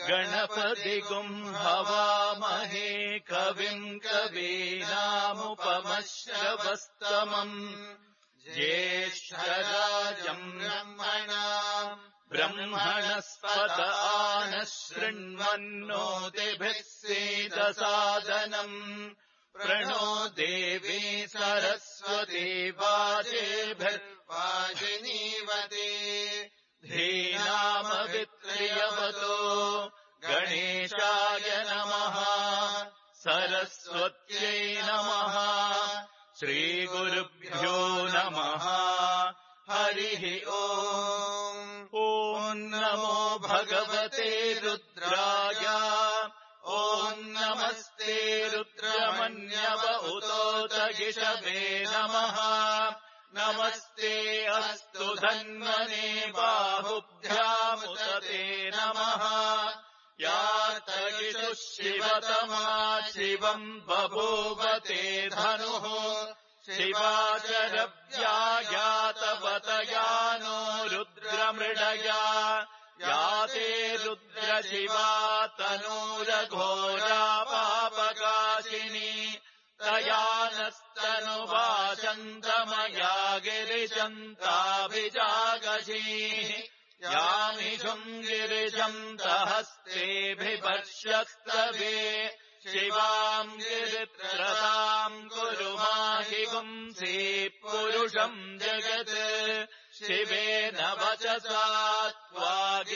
गणपतिगुम् हवामहे कविम् कवीनामुपमश्रवस्तमम् ज्येष्ठराजम् ब्रह्मणस्पत आनः शृण्वन्नोतिभिः सीदसादनम् प्रणो देवी सरस्वती वाजेभिर्वाजिनीवते धीनामवित्र्यवतो गणेशाय नमः सरस्वत्यै नमः श्रीगुरुभ्यो नमः हरिः ओम् ॐ नमो भगवते रुद्राय ॐ नमस्ते रुद्रमन्यव उतोतगिषवे नमः नमस्ते अस्तु धन्वने बाहुभ्यामुत ते नमः या तगिषुः शिवतमा शिवम् बभूव ते धनुः शिवाचरव्यायातवतया नो रुद्रमृडया या ते रुद्रशिवा तनूरघोरा पापकाशिनी तया नस्तनुवाचन्तमया गिरिशन्ताभिजागशीः यामिषुम् गिरिशन्तहस्तेभिपर्श्यस्तवे शिवाम् गिरित्रताम् कुरु माहि पुंसि पुरुषम् जगत् शिवेन वचसा त्वा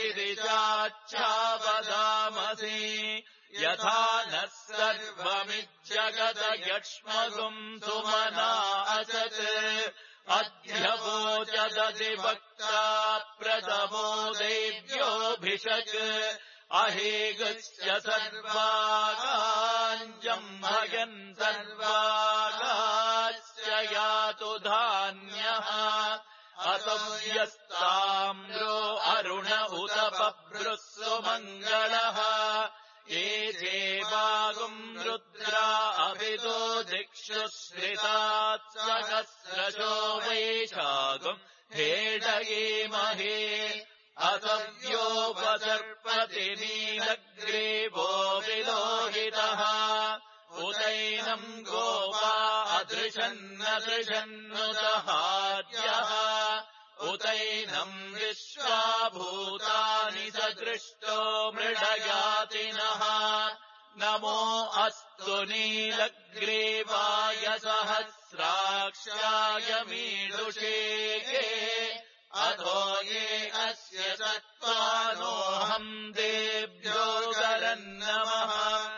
गिरिजाच्छावदामसि यथा नः सर्वमिज्जगत यक्ष्मगुम् सुमना असत् अद्य वोचदधिवक्ता प्रथमो देव्योऽभिषक् अहेगस्य सर्वागाञ्जम्भयन् सर्वागाश्च यातु धान्यः अतव्यस्ताम्रो अरुण उत बभ्रुः सुमङ्गलः ये देवागुम् रुद्रा अभितो दिक्षु श्रितात् सहस्रशो वैशागुम् हेडयेमहे अतव्योपसर्पति नीलग्रीवो विलोहितः उतैनम् गोपा अदृशन्नदृशन्नुतहार्यः उतैनम् विश्वाभूतानि सदृष्टो मृडयातिनः नमो अस्तु नीलग्रीवाय सहस्राक्षाय मीडुषे अधो ये अस्य सत्त्वानोऽहम् देभ्यो करन्नमः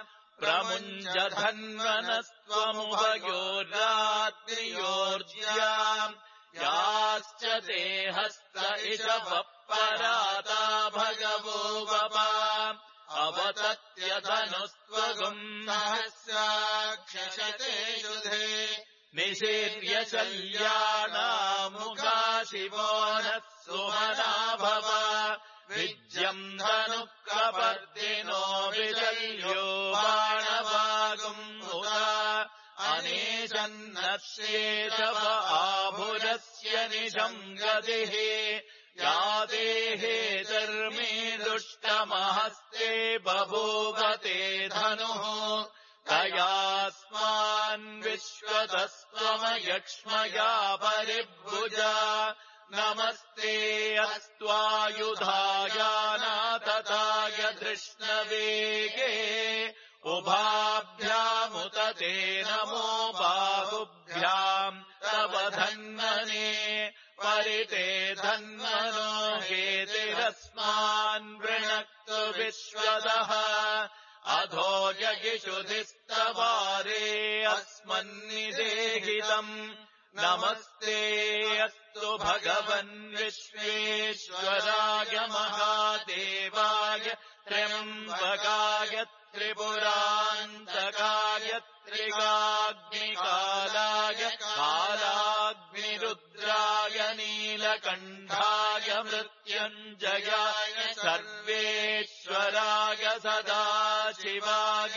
प्रमुञ्जधन्वनस्त्वमुभयो रात्रियोर्ज्याम् याश्च ते हस्त इषवः पराता भगवो वपा अवतत्यधनुस्त्वगुम् सहस्राक्षशते युधे निशीर्य शल्यानामुखा शिवो नः सुमना भव विज्यम् धनुःकपर्दिनो विशल्यो बाणवागुम् उदा अनेशन्नश्येषव आभुरस्य निशम् गतिः या देहे धर्मे दुष्टमहस्ते बभूवते धनुः तयास्मान् विश्वतस्त्वमयक्ष्मया परिभुजा नमस्ते अस्त्वायुधायानातताय धृष्णवेगे उभाभ्यामुत ते नमो बाहुभ्याम् तव धन्वने परिते धन्वनो हेतिरस्मान् वृणक्तु विश्वतः अधो जगिषुधिस्तवारे अस्मन्निदेहितम् नमस्ते अस्तु भगवन् विश्वेश्वराय महादेवाय त्र्यम्बकाय त्रिपुरान्तकाय त्रिकाग्निकालाय कालाग्निरुद्राय नीलकण्ठाय मृत्युञ्जयाय सर्वेश्वराय सदाशिवाय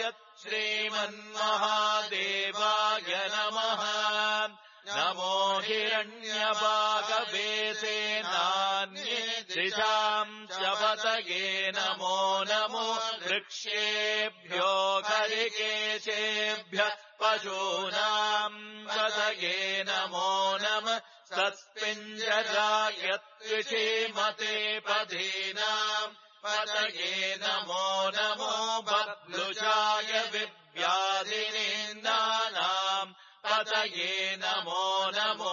श्रीमन्महादेवाय नमः नमो हिरण्यवागवे सेनान्ये दिशाम् शपथ पतये नमो नमो वृक्षेभ्यो खरिकेशेभ्यः पशूनाम् पतये नमो नमः सत्पिञ्जरायत्विषीमते पदीनाम् पतये नमो नमो बभ्लुजाय विव्याधिनीन्दानाम् पतये नमो नमो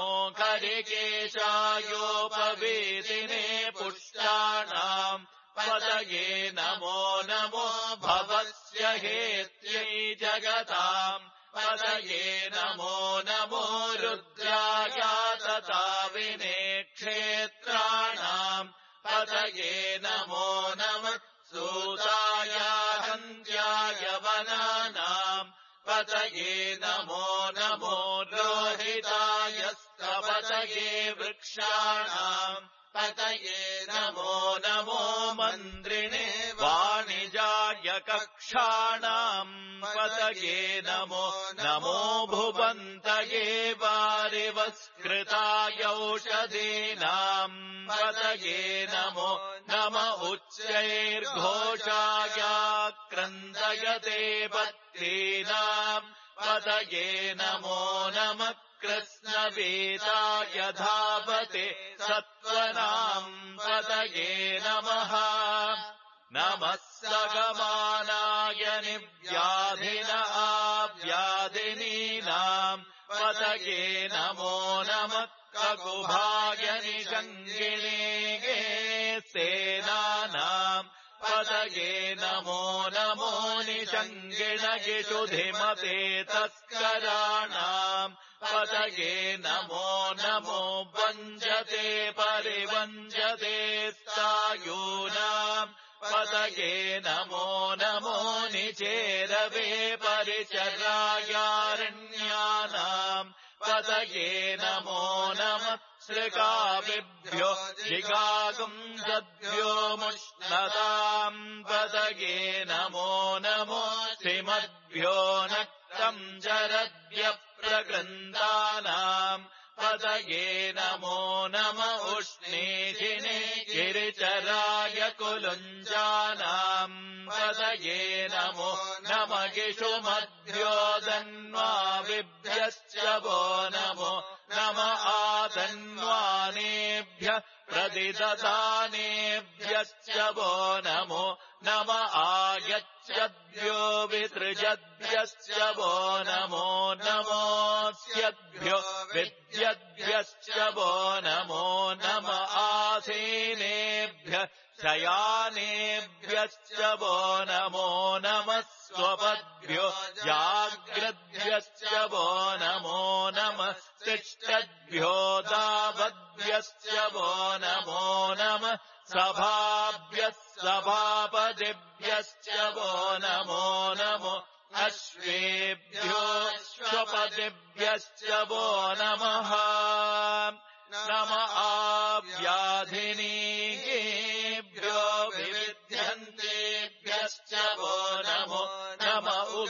खरिकेशायोपवीतिने पुष्टाणाम् पतये नमो नमो भवस्य हेत्यै जगताम् पतये नमो नमो रुद्राय तथाविने क्षेत्राणाम् पतये नमो नमः सूताय हन्त्याय वनानाम् पतये नमो नमो रोहितायस्तपतये वृक्षाणाम् पतये नमो नमो मन्त्रिणे वाणिजाय कक्षाणाम् पतये नमो नमो भुवन्तये वारिवस्कृताय औषधीनाम् पतये नमो नम उच्चैर्घोषाय क्रन्दयते पत्नीनाम् पतये नमो नमः कृष्णवेदाय धावते सत्त्वनाम् पतये नमः नमः सगमानाय निव्याधिन आव्याधिनीनाम् पतये नमो नमः ककुभाय निषङ्गिणे सेनानाम् पतये नमो नमो निषङ्गिणगिषुधिमते तस्कराणाम् पतये नमो नमो वञ्जते परिवञ्जते स्थायूनाम् पतये नमो नमो निचेरवे परिचरायारण्यानाम् पतये नमो नमः श्रृकाविभ्यो जिगागुंसद्भ्यो मुष्णताम् पतये नमो नमो श्रीमद्भ्यो नक्तम् जरद्भ्यः प्रगृन्दानाम् पतये नमो नम उष्णीषिणे गिरिचराय कुलुञ्जानाम् पतये नमो नम गिषुमद्भ्यो धन्वाविभ्यश्च वो नमो नम आधन्वानेभ्यः प्रतिददानेभ्यश्च वो नमो नम आयच्छद्भ्यो विसृजद्भ्यश्च वो नमो नमोऽस्यद्भ्यो विद्यद्भ्यश्च वो नमो नम आसीनेभ्यः शयानेभ्यश्च वो नमो नमः स्वपद्भ्यो जाग्रद्भ्यश्च वो नमो नमः तिष्ठद्भ्यो दावद्भ्यश्च वो नमो नमः सभाभ्यः सभापतिभ्यश्च वो नमो नमो अश्वेभ्यो अश्वपतिभ्यश्च वो नमः नम आव्याधिनीभ्यो विविध्यन्तेभ्यश्च वो नमो नम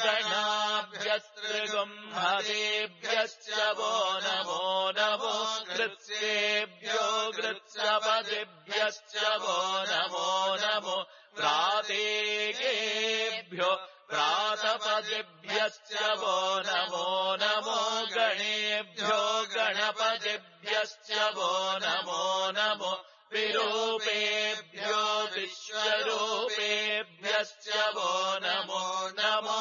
उगणाभ्यस्त्रिगुंहतेभ्यश्च वो नमो नमो कृत्सेभ्यो कृत्सपतिभ्यश्च वो नमो नमो प्रातेभ्यो प्रातपतिभ्यश्च वो नमो नमो गणेभ्यो गणपतिभ्यश्च वो नमो नमो विरूपेभ्यो विश्वरूपेभ्यश्च वो नमो नमो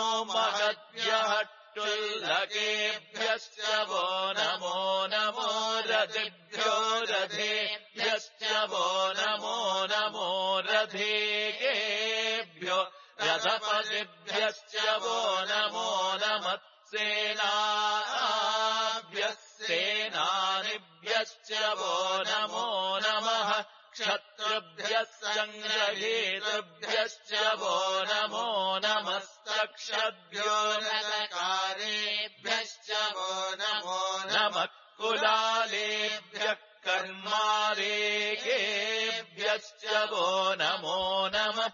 महद्भ्यः वो नमो नमो रथिभ्यो रथेभ्यश्च वो नमो नमो रथेभ्यो रथपतिभ्यश्च वो नमो नमः सेनाभ्यः सेनानिभ्यश्च वो नमो नमः क्षत्रुभ्यः सङ्ग्रहेतृभ्यश्च वो नमो नमस्तक्षद्भ्यो नकारेभ्यश्च वो नमो नमः कुलालेभ्यः कर्मारेभ्यश्च वो नमो नमः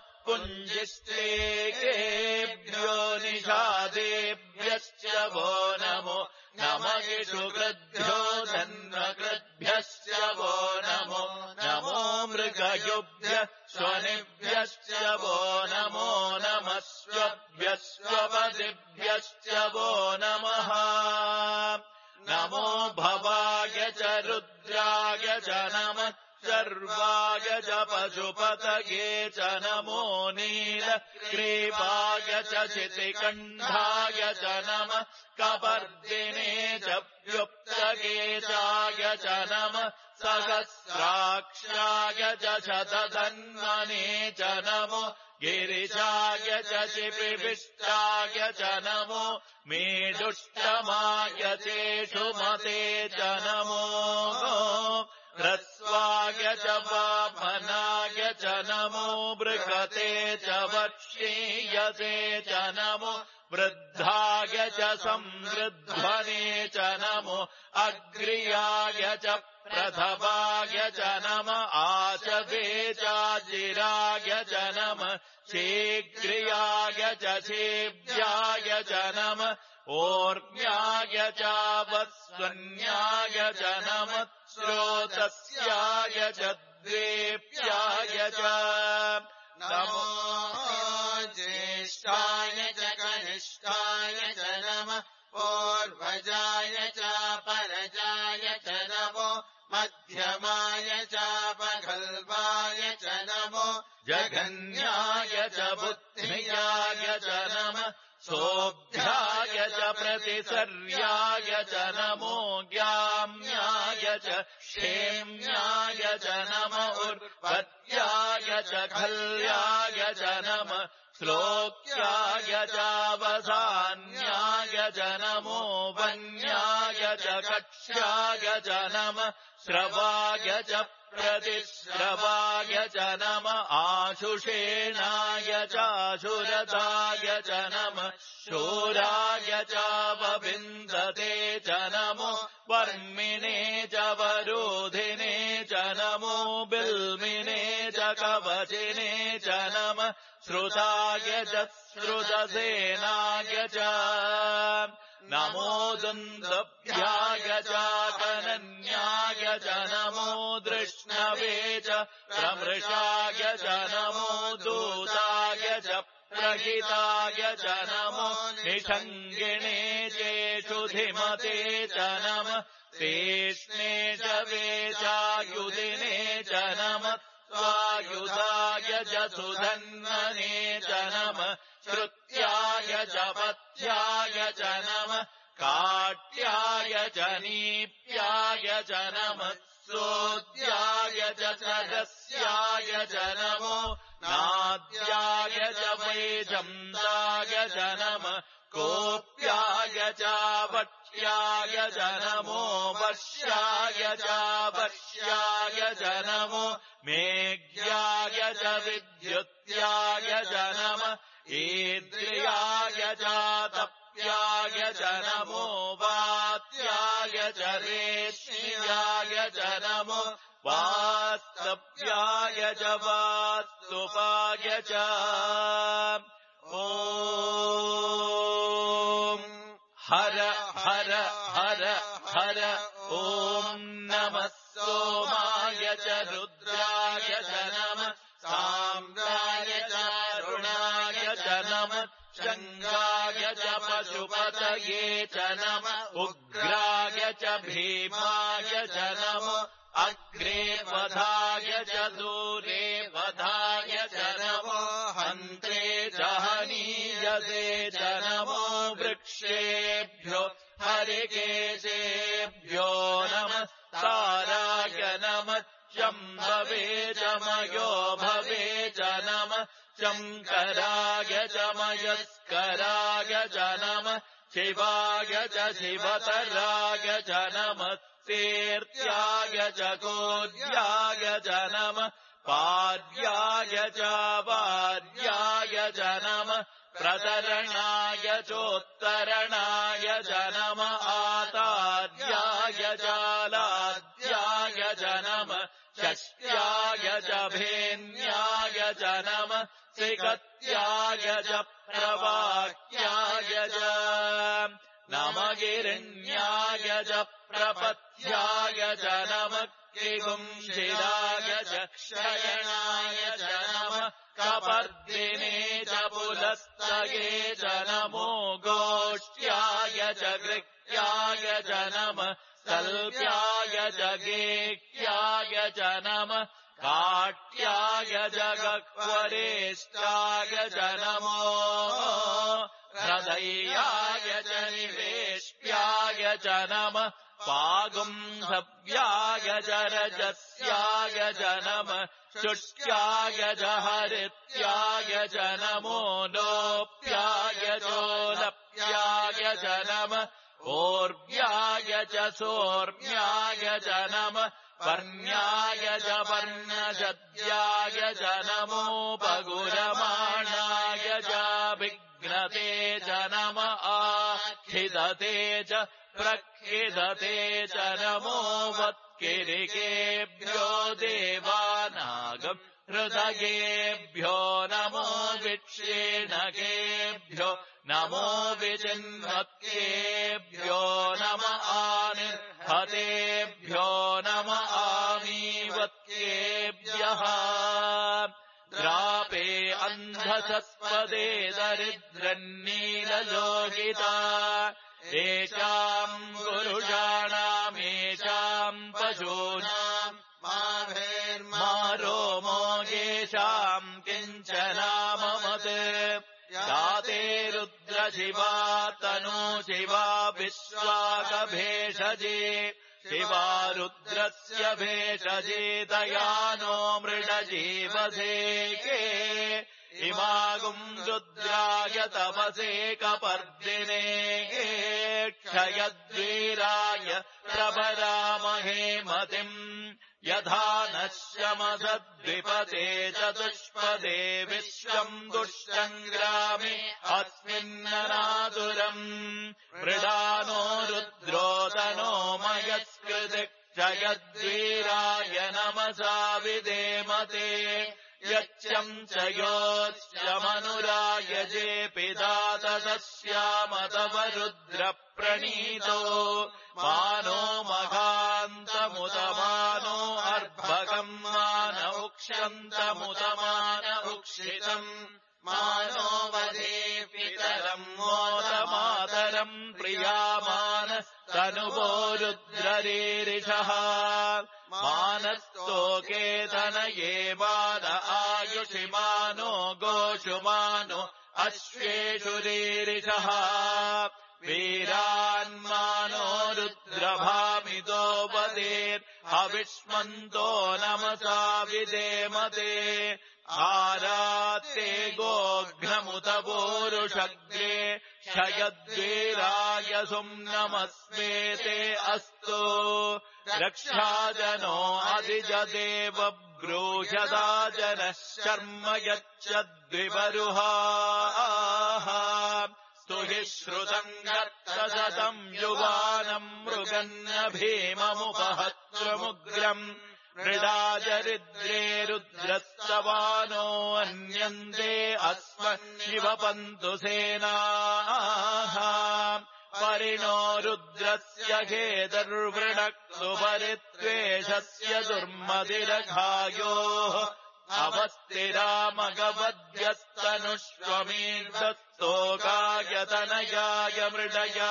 पुञ्जिष्टेभ्यो निषादेभ्यश्च वो नमो नमगिषुकृद्भ्यो धन्वकृद्भ्यश्च वो नमो नमो मृगयुभ्यः स्वनिभ्यश्च वो नमो नमः स्वभ्यश्वपदिभ्यश्च वो नमः नमो भवाय च रुद्राय च नमः सर्वाय च पशुपतये च नमो नीलग्रीवाय च शितिकण्ठाय च नमः कपर्दिने च व्युक्तकेशाय च नमः सहस्राक्षाय च शतधन्वने च नमो गिरिशाय च शिपिविष्टाय च नमो मेढुष्टमाय चेषुमते च नमो ह्रस्वाय च वामनाय च नमो बृहते च वक्षीयसे च नमो वृद्धाय च संवृध्वने च नमो अग्र्याय च प्रथवाय च नम आचवे चाजिराय च नम शीघ्रियाय च शेभ्याय च नम ओर्म्याय चावस्वन्याय च नम श्रोतस्याय च द्वेप्याय च नमो ज्येष्ठाय च कनिष्ठाय च नमः पूर्वजाय च परजाय च नमो मध्यमाय चापगल्वाय च नमो जघन्याय च बुद्धियाय च नमः सोऽभ्याय च प्रतिसर्याय च नमो ज्ञाम्याय च क्षेम्याय च नम उर्वत्याय च खल्याय च नम श्लोक्याय चावसान्याय च नमो वन्याय च कक्ष्याय च नम श्रवाय च प्रतिश्रवाय च नम आशुषेणाय चाशुरताय च नम शूराय चावविन्दते च नमो वर्मिणे च वरोधिने च नमो बिल्मिने च कवचिने च नम श्रुताय च श्रुतसेनाय च नमो दुन्दभ्याय च कनन्याय च नमो दृष्णवे च प्रमृषाय च नमो दूताय च प्रहिताय च नमो निषङ्गिणे चेषुधिमते च नम तीक्ष्णे च वेचायुधिने च नम स्वायुधाय च सुधन्वने च नम श्रुत्याय च पथ्याय च नम काट्याय च नीप्याय च नम सोद्याय च सदस्याय च नमो नाद्याय च वैजन्ताय च नम कोप्याय च वक्ष्याय च नमो वश्याय च वश्याय च नमो मेघ्याय च विद्युत्याय च नम ईद्रियाय च तप्याय च नमो वात्याय च रेष्म्याय च नमो वास्तव्याय च वास्तुपाय च ॐ हर हर हर हर ॐ नमः सोमाय च रुद्राय च नमः साम्राय च रुणाय च नमः शङ्गाय च पशुपतये च नमः उग्राय च भीमाय च नमो अग्रे वधाय च दूरे वधाय च नमो हन्त्रे च हनीयसे च नमो वृक्षेभ्यो हरिकेशेभ्यो नमः ताराय नमः शम्भवे च मयो भवे च नमः शङ्कराय च मयस्कराय च नमः शिवाय च शिवतराय च नमः तीर्थ्याय च कोद्याय च नमः पाद्याय च वाद्याय च नमः प्रतरणाय चोत्तरणाय च नमः आताद्याय च लाद्याय च नमः षष्ट्याय च भेन्याय च नमः सिकत्याय च प्रवाक्याय च नमः गिरिण्याय च प्रपथ्याय च नमः किगुंशिराय च क्षयणाय च नमः कपर्दिने च पुलस्तये च नमो गोष्ट्याय च गृह्याय च नमः कल्प्याय च गेह्याय च नमः काट्याय च गह्वरेष्टाय च नमो हृदयाय च निवेष्ट्याय च नमः पागुंसव्याय च रजस्याय च नमः शुष्ट्याय च हरित्याय च नमो लोप्याय चोलप्याय च नमः ओर्व्याय च सोर्म्याय च नमः पर्ण्याय च पर्णशद्याय च नमोपगुरमाणाय च विघ्नते च नमः आखिदते च प्रखिदते च नमो वत्किरिकेभ्यो देवानागम् हृदयेभ्यो नमो विक्षीणकेभ्यो नमो विचिन्वत्केभ्यो नम आनिर्हतेभ्यो नम आमीवत्केभ्यः द्रापे अन्धसस्पदे दरिद्रन्नीललोहिता एषाम् पुरुषाणामेषाम् पशूनाम् मारोमो येषाम् किञ्चनाममत् याते रुद्रशिवा तनु शिवा विश्वाकभेषजे शिवा रुद्रस्य भेषजे दयानो मृडजीवसेके इमागुम् रुद्राय तपसे कपर्दिने क्षयद्वीराय प्रभरामहे मतिम् यथा नश्यमसद्विपदे चतुष्पदे विश्वम् दुष्टङ्ग्रामे अस्मिन्ननातुरम् मृडानो रुद्रोदनो मयस्कृति क्षयद्वीराय नमसा विदेमते यच्यम् च योच्यमनुरायजे पिता तदस्यामतव रुद्रप्रणीतो मानो मघान्तमुतमानो अर्भकम् मान उक्षन्तमुतमान उक्षितम् मानो वदे पितरम् मोदमातरम् प्रियामान तनुवो रुद्ररीरिषः मानस्तोके तनये मान आयुषिमानो गोषुमानो अश्वेषु रीरिषः वीरान्मानो रुद्रभामितो वदेत् हविष्मन्तो नमसा विदेमते आरात्ते गोघ्नमुत पूरुषग्रे क्षयद्वीराय सुम्नमस्मेते अस्तु रक्षाजनो अधिजदेव ब्रूषदाजनः शर्म यच्छद्विपरुहाः स्तुहि श्रुतम् गत्तशतम् युवानम् मृगन्न भीममुपहत्वमुग्रम् मृडाजरिद्रे रुद्रस्तवानो अन्यन्ते अस्मन्निवपन्तु सेनाः परिणो रुद्रस्य खेदर्वृणक्तु परित्वेषस्य दुर्मतिरघायोः अवस्तिरामगवद्यस्तनुष्वमीर्धस्तोकायतनयाय मृडया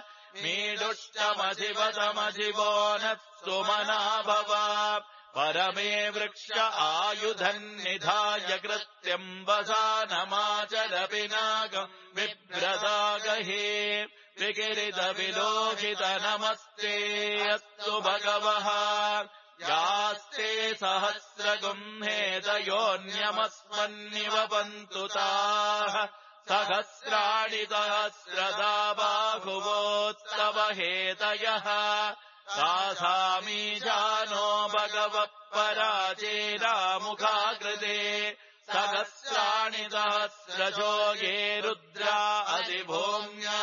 मीडुष्टमधिवतमधिवो नः सुमना भव परमे वृक्ष आयुधन्निधाय कृत्यम् वसानमाचरपिनागम् बिभ्रदागहे विकिरितविलोकित नमस्ते अस्तु भगवः यास्ते सहस्रगुम्हेतयोऽन्यमस्मन्निवपन्तु ताः सहस्राणि सहस्रदा बाहुवोत्तव हेतयः तासामीशानो भगवः पराचेरामुखाकृते सहस्राणि सहस्रशो ये रुद्रा अधिभूम्या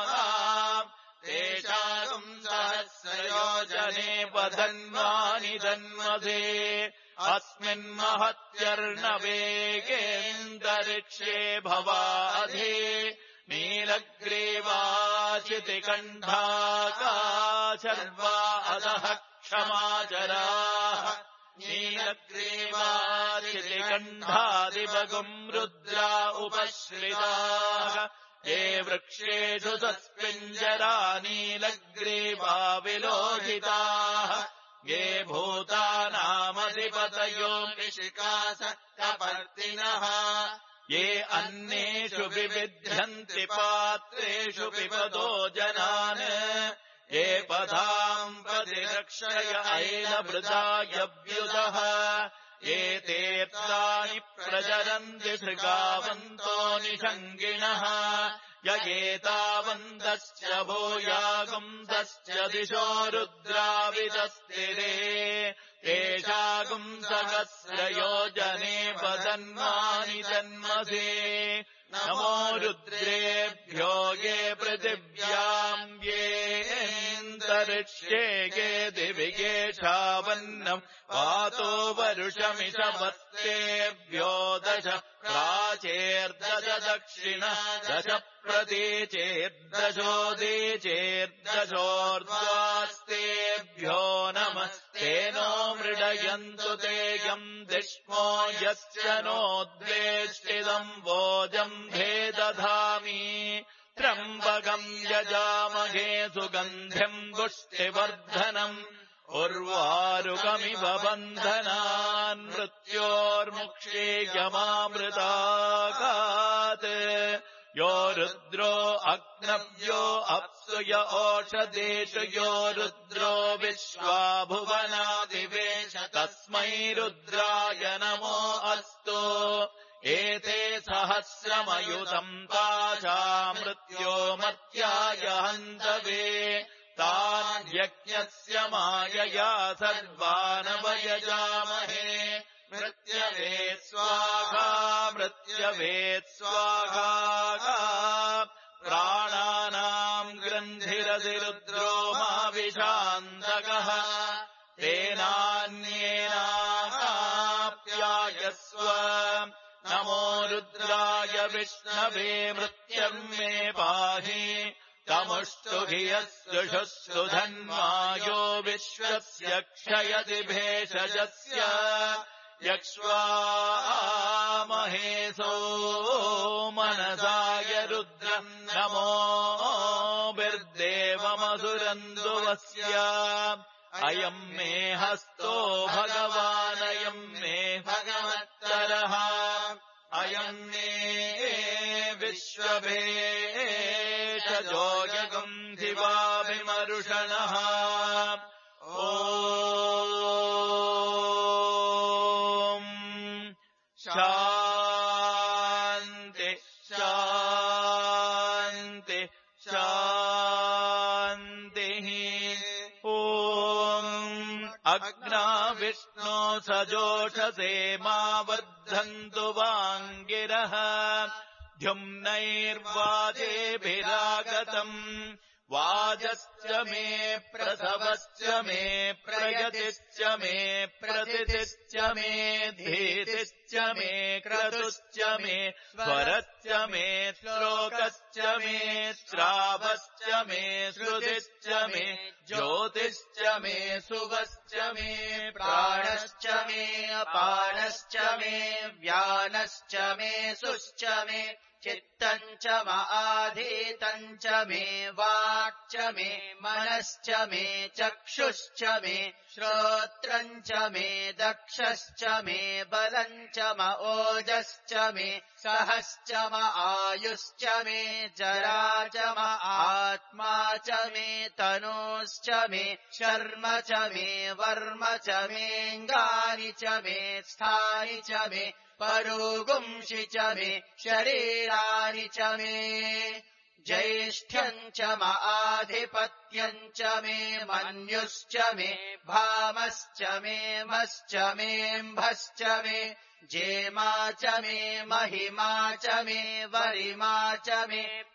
तेषाम् सहस्रयोजने वधन्वानि धन्वसे अस्मिन्महत्यर्णवेगेऽन्तरिक्षे भवाधे नीलग्रीवाचितिकण्ठाका शर्वा अधः क्षमाचराः नीलग्रीवादिकण्ठादिवगुम् रुद्रा उपश्रिताः ये वृक्षेषु सस्पिञ्जरा नीलग्रीवा विलोहिताः ये भूतानामधिपतयो ऋषिकास कपर्तिनः ये अन्नेषु विविध्यन्ति पात्रेषु पिबतो जनान् ये पदाम् प्रतिरक्षय ऐलभृतायव्युतः ये तीर्थानि प्रचरन्ति शृगावन्तो निषङ्गिणः य एतावन्तश्च भूयागुंसश्च दिशो रुद्रावितस्तिरे तेषागुंसहस्रयोजने वदन्वानि जन्मसे नमो रुद्रेभ्यो ये पृथिव्याम् येऽन्तरिक्षे ये दिवि येषावन्नम् पातो वरुषमिषवत्तेभ्यो दश प्राचेर्दश दक्षिण दश प्रतीचेर्दशोदीचेर्दशोर्ध्वास्तेभ्यो नमस्ते नो मृडयन्तु ते यम् दिष्मो यस्य नोद्वेष्टिदम् वोजम् भेदधामि त्र्यम्बकम् यजामहे सुगन्धिम् पुष्टिवर्धनम् उर्वारुकमिव बन्धनान् मृत्योर्मुक्षीयमामृतागात् यो रुद्रो अग्नव्यो अप्सु य ओषधेषु यो रुद्रो विश्वा भुवनादिवेश तस्मै रुद्राय नमो अस्तु एते सहस्रमयुतम् तासा मृत्यो मर्त्याय हन्तवे तान् यज्ञस्य मायया सर्वानवयजामहे मृत्यवे स्वाहा मृत्यवे स्वाहा प्राणानाम् ग्रन्थिरधिरुद्रो माविशान्तकः तेनान्येनाप्यायस्व नमो रुद्राय विष्णवे मृत्यर्मे पाहि तमुष्टुभियस्तुषुस्तु धन्वायो विश्वस्य क्षयति भेषजस्य यक्ष्वामहेसो मनसाय रुद्रम् नमो बिर्देवमसुरन्दुवस्य अयम् मे हस्तो भगवानयम् मे भगवत्तरः अयम् मे विश्वभेषजो यगम् दिवाभिमरुषणः शान्ति शान्ति शान्तिः अग्ना विष्णो सजोषसे मा वर्धन्तु वाङ्गिरः द्युम्नैर्वाजेभिरागतम् वाजश्च मे प्रसवश्च मे प्रयतिश्च मे प्रथितिश्च मे धीतिश्च मे क्रतुश्च मे स्वरश्च मे श्लोकश्च मे श्रावश्च मे श्रुतिश्च मे ज्योतिश्च मे सुवश्च मे प्राणश्च मे अपानश्च मे व्यानश्च मे सुश्च मे चित्तम् च आधीतम् च मे वाक् च मे मनश्च मे चक्षुश्च मे श्रोत्रम् च मे दक्षश्च मे बलम् च ओजश्च मे सहश्च आयुश्च मे जरा च आत्मा च मे तनूश्च मे शर्म च मे वर्म च मेऽङ्गानि च मे स्थानि च मे परोगुंसि च मे शरीराणि च मे ज्येष्ठ्यम् च आधिपत्यम् च मे मन्युश्च मे भामश्च मे मश्च मेऽम्भश्च मे जेमा च मे महिमा च मे वरिमा च मे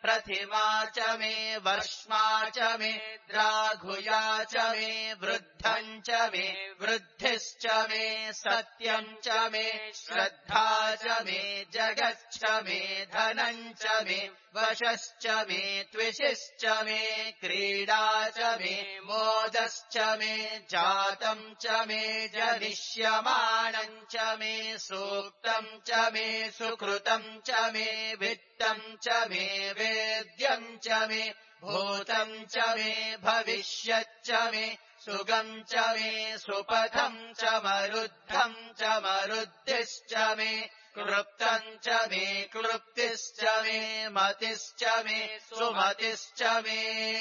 प्रथिमा च मे वर्ष्मा च मे द्राघुया च मे वृद्धम् च मे वृद्धिश्च मे सत्यम् च मे श्रद्धा च मे जगच्च मे धनम् च मे वशश्च मे त्विषिश्च मे क्रीडा च मे मोदश्च मे जातम् च मे जनिष्यमाणम् च मे सूक्तम् च मे सुकृतम् च मे वित्तम् च मे वेद्यम् च मे भूतम् च मे भविष्यच्च मे सुगम् च मे सुपथम् च मरुद्धम् च मरुद्धिश्च मे क्लृप्तम् च मे क्लृप्तिश्च मे मतिश्च मे सुमतिश्च मे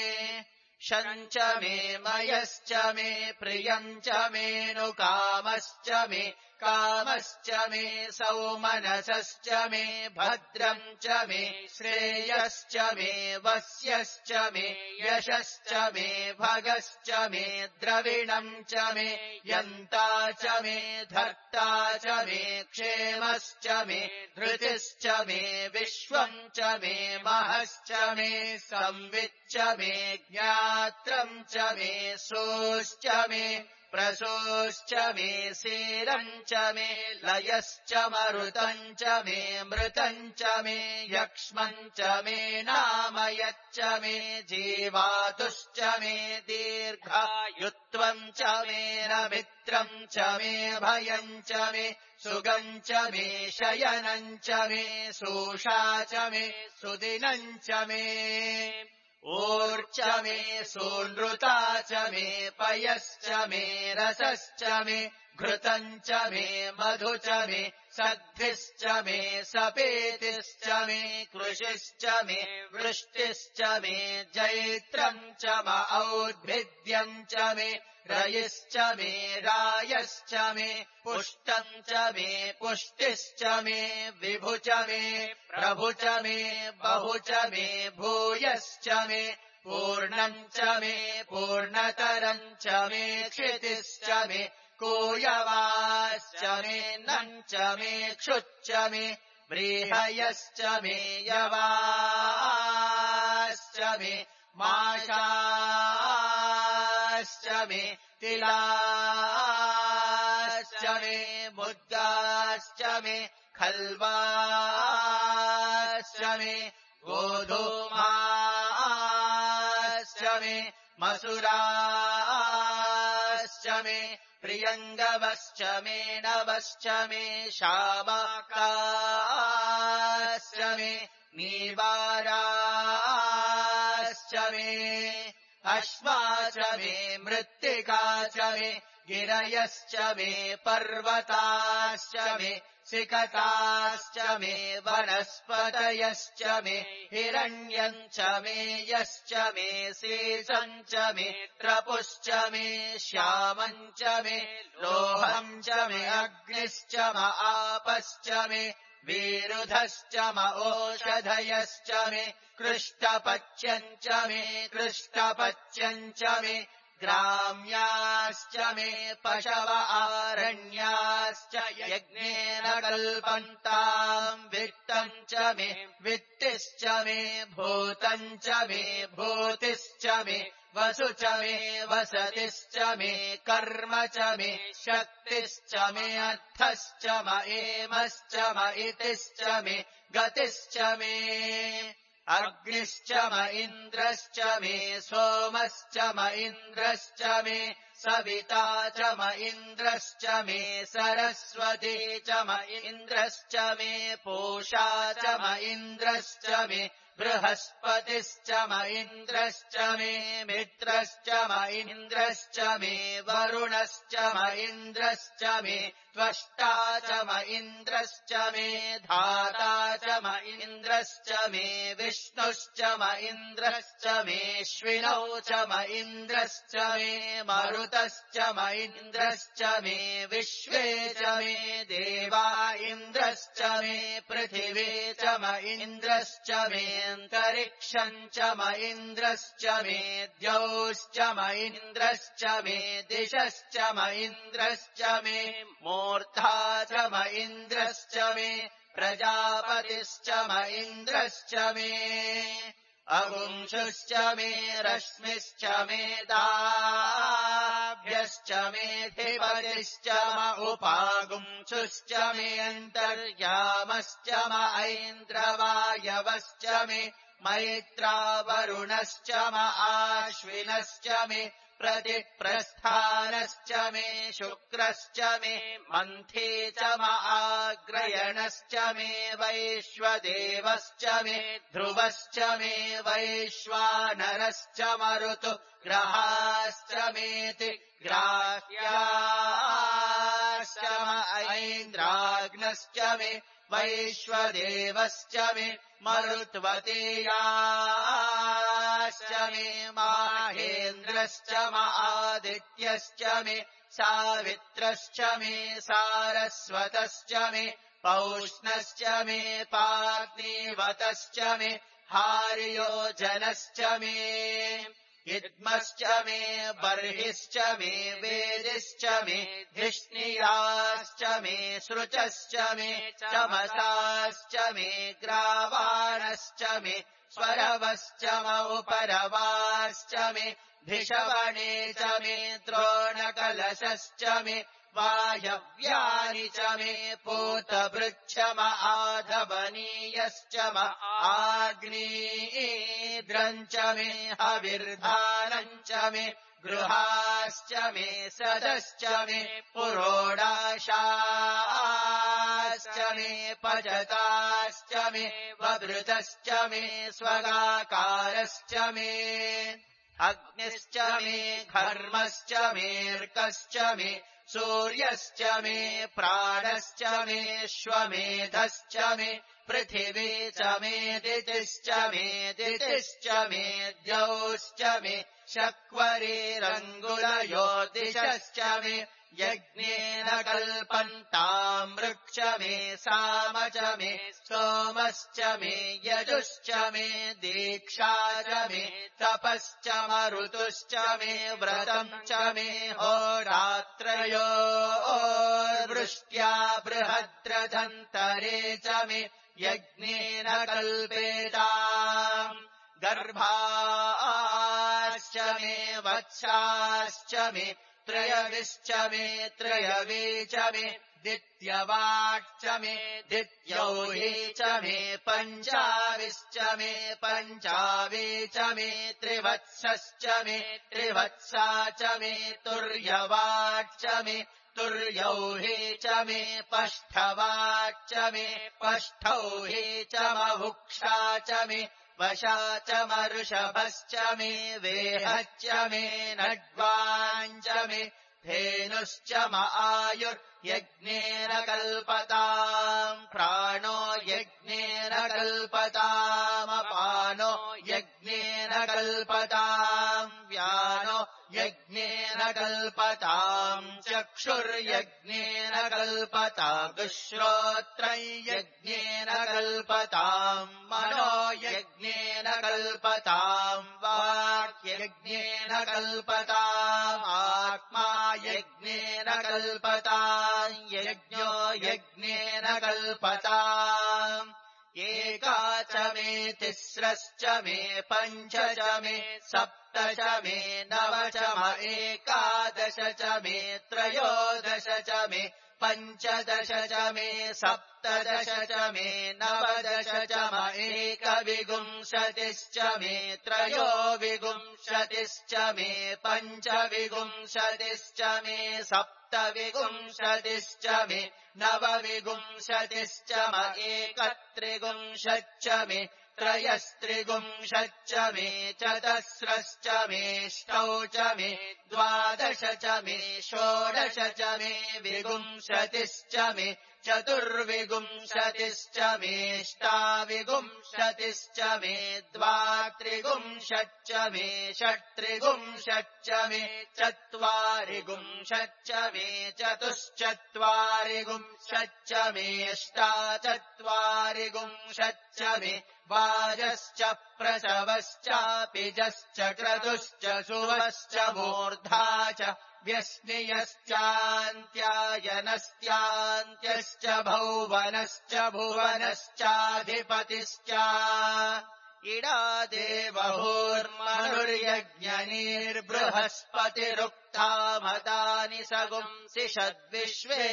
शम् च मे मयश्च मे प्रियम् च मेऽनुकामश्च मे कामश्च मे सौमनसश्च मे भद्रम् च मे श्रेयश्च मे वस्यश्च मे यशश्च मे भगश्च मे द्रविणम् च मे यन्ता च मे धर्ता च मे क्षेमश्च मे धृतिश्च मे विश्वम् च मे महश्च मे संविच्च मे ज्ञात्रम् च मे सोश्च मे प्रसोश्च मे सीरम् च मे लयश्च मरुतम् च मे मृतम् च मे यक्ष्मम् च मे नामयच्च मे जीवातुश्च मे दीर्घायुत्वम् च मे नमित्रम् च मे भयम् च मे सुगम् च मे शयनम् च मे सूषा च मे सुदिनम् च मे ऊर्च मे सूनृता च मे पयश्च मे रसश्च मे घृतम् च मे मधु च मे सद्भिश्च मे सपेतिश्च मे कृषिश्च मे वृष्टिश्च मे जैत्रम् च औद्भिद्यम् च मे रयिश्च मे रायश्च मे पुष्टम् च मे पुष्टिश्च मे विभु च मे प्रभु च मे बहु च मे भूयश्च मे पूर्णम् च मे पूर्णतरम् च मे क्षितिश्च मे कूयवाश्च मे नम् च मे क्षुच्च मे व्रीहयश्च मे यवाश्च मे माशाश्च मे तिलाश्च मे मुद्गाश्च मे खल्वाश्च मे गोधूमाश्च मे मसुराश्च मे प्रियङ्गवश्च मे नवश्च मे शामाकाश्च मे नीवाराश्च मे अश्वा च मे मृत्तिका च मे गिरयश्च मे पर्वताश्च मे सिकताश्च मे वनस्पतयश्च मे हिरण्यम् च मे यश्च मे शेषम् च मे त्रपुश्च मे श्यामम् च मे लोहम् च मे अग्निश्च म आपश्च मे विरुधश्च म ओषधयश्च मे कृष्टपच्यम् च मे कृष्टपच्यम् च मे ग्राम्याश्च मे पशव आरण्याश्च यज्ञेन कल्पन्ताम् वित्तम् च मे वित्तिश्च मे भूतम् च मे भूतिश्च मे वसु च मे वसतिश्च मे कर्म च मे शक्तिश्च मे अर्थश्च म एमश्च म इतिश्च मे गतिश्च मे अग्निश्च म इन्द्रश्च मे सोमश्च म इन्द्रश्च मे सविता च म इन्द्रश्च मे सरस्वती च म इन्द्रश्च मे पूषा च म इन्द्रश्च मे बृहस्पतिश्च म इन्द्रश्च मे मित्रश्च म इन्द्रश्च मे वरुणश्च म इन्द्रश्च मे त्वष्टा च म इन्द्रश्च मे धाता च म इन्द्रश्च मे विष्णुश्च म इन्द्रश्च मेऽश्विनौ च म इन्द्रश्च मे मरुतश्च म इन्द्रश्च मे विश्वे च मे देवा इन्द्रश्च मे पृथिवी च म इन्द्रश्च मेऽन्तरिक्षम् च म इन्द्रश्च मे द्यौश्च म इन्द्रश्च मे दिशश्च म इन्द्रश्च मे मूर्धा च म इन्द्रश्च मे प्रजापतिश्च म इन्द्रश्च मे अगुंशुश्च मे रश्मिश्च मे दाभ्यश्च मेऽधिपतिश्च म उपागुंशुश्च मे अन्तर्यामश्च म ऐन्द्रवायवश्च मे मैत्रावरुणश्च म आश्विनश्च मे प्रतिप्रस्थानश्च मे शुक्रश्च मे मन्थे च म आग्रयणश्च मे वैश्वदेवश्च मे ध्रुवश्च मे वैश्वानरश्च मरुतु ग्रहाश्च मेति ग्राह्याश्च म ऐन्द्राग्नश्च मे वैश्वदेवश्च मे मरुत्वतेयाश्च मे माहेन्द्रश्च म आदित्यश्च मे सावित्रश्च मे सारस्वतश्च मे पौष्णश्च मे पाग्निवतश्च मे हार्योजनश्च मे इद्मश्च मे बर्हिश्च मे वेदिश्च मे धिष्णियाश्च मे सृचश्च मे चमसाश्च मे ग्रावाणश्च मे स्वरवश्च म उपरवाश्च मे भिषवणे च मे द्रोणकलशश्च मे वायव्यानि च मे पूतभृच्छ म आधवनीयश्च म आग्नेयेन्द्रम् च मे हविर्धानम् च मे गृहाश्च मे सदश्च मे पुरोडाशाश्च मे पजताश्च मे वदृतश्च मे स्वगाकारश्च मे अग्निश्च मे घर्मश्च मेऽर्कश्च मे सूर्यश्च मे प्राणश्च मे श्वमेधश्च मे पृथिवी च मे दितिश्च मे दितिश्च मे द्यौश्च मे शक्वरीरङ्गुलयो दिशश्च मे यज्ञेन कल्पन्ताम् वृक्ष मे साम च मे सोमश्च मे यजुश्च मे दीक्षा च मे तपश्च मरुतुश्च मे व्रतम् च मे होरात्रयोर्वृष्ट्या बृहद्रथन्तरे च मे यज्ञेन कल्पेताम् गर्भाश्च मे वत्साश्च मे त्रयविश्च मे त्रयवे च मे दित्यवाक्च मे दित्यौहे च मे पञ्चाविश्च मे पञ्चावे च मे त्रिवत्सश्च मे त्रिवत्सा च मे तुर्यवाक्च मे तुर्यौहे च मे पष्ठवाक्च मे पष्ठौहे च महुक्षा च मे वशा च मऋषभश्च मे वेहश्च मे नड्वाञ्च मे धेनुश्च म आयुर्यज्ञेन कल्पताम् प्राणो यज्ञेन कल्पतामपानो यज्ञेन कल्पताम् व्यानो यज्ञेन कल्पताम् चक्षुर्यज्ञेन कल्पताम् श्रोत्रम् यज्ञेन कल्पताम् मनो यज्ञेन कल्पताम् वाक्यज्ञेन कल्पताम् आत्मा यज्ञेन कल्पताम् यज्ञो यज्ञेन कल्पताम् एका च मे तिस्रश्च मे पञ्च च मे सप्त च मे नव च म एकादश च मे त्रयोदश च मे पञ्चदश च मे सप्तदश च मे नवदश च म एकविंशतिश्च मे त्रयोविंशतिश्च मे पञ्चविंशतिश्च मे सप्तविंशतिश्च मे नवविंशतिश्च म एकत्रिंशच्च मे त्रयस्त्रिंशच्च मे चतस्रश्च मेष्टौ च मे द्वादश च मे षोडश च मे विंशतिश्च मे चतुर्विंशतिश्च मेष्टाविंशतिश्च मे द्वात्रिंशच्च मे षट्त्रिंशच्च मे चत्वारिंशच्च मे चतुश्चत्वारिंशच्च मेष्टाचत्वारिंशच्च मे वाजश्च प्रसवश्चापिजश्च क्रतुश्च सुवश्च मूर्धा च व्यस्नियश्चान्त्यायनस्त्यान्त्यश्च भौवनश्च भुवनश्चाधिपतिश्च इडा देवहुर्मनुर्यज्ञनिर्बृहस्पतिरुक्ता मतानि सगुंसि षद्विश्वे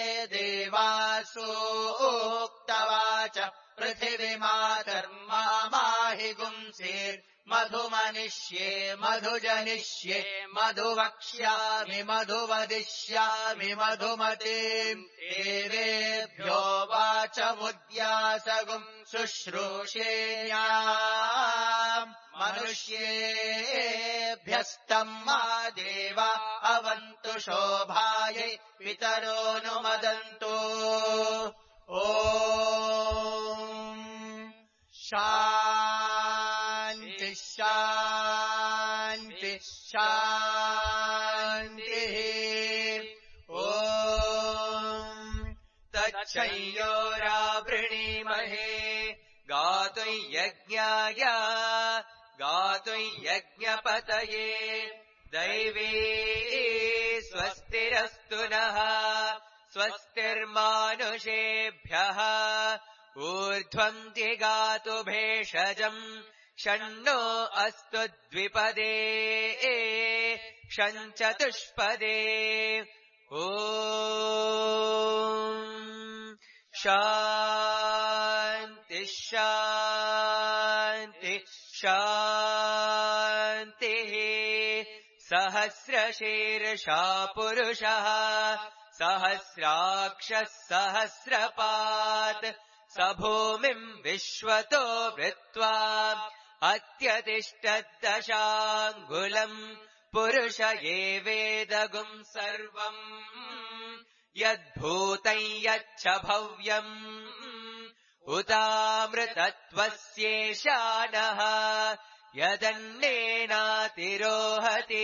देवासूक्तवाच पृथिवीमातर्मा माहि गुंसीर्मधुमनिष्ये मधुजनिष्ये मधुवक्ष्यामि मधुवदिष्यामि मधुमतीम् देवेभ्यो वाचमुद्यासगुम् शुश्रूषेयाम् मनुष्येभ्यस्तम् मा देवा अवन्तु शोभायै पितरोऽनुमदन्तु ॐ शान्ति शान्ति शान्तिः ॐ तच्छयोरावृणीमहे गातुं यज्ञाय गातुं यज्ञपतये दैवी स्वस्तिरस्तु नः स्वस्तिर्मानुषेभ्यः ऊर्ध्वम् दिगातु भेषजम् षण्णो अस्तु द्विपदे षञ्चतुष्पदे ॐ शान्ति शान्ति शान्तिः सहस्रशीर्षा पुरुषः सहस्राक्षः सहस्रपात् स भूमिम् विश्वतो वृत्वा अत्यतिष्ठद्दशाङ्गुलम् पुरुष एवेदगुम् सर्वम् यद्भूतम् यच्च भव्यम् उतामृतत्वस्येशानः यदन्नेनातिरोहति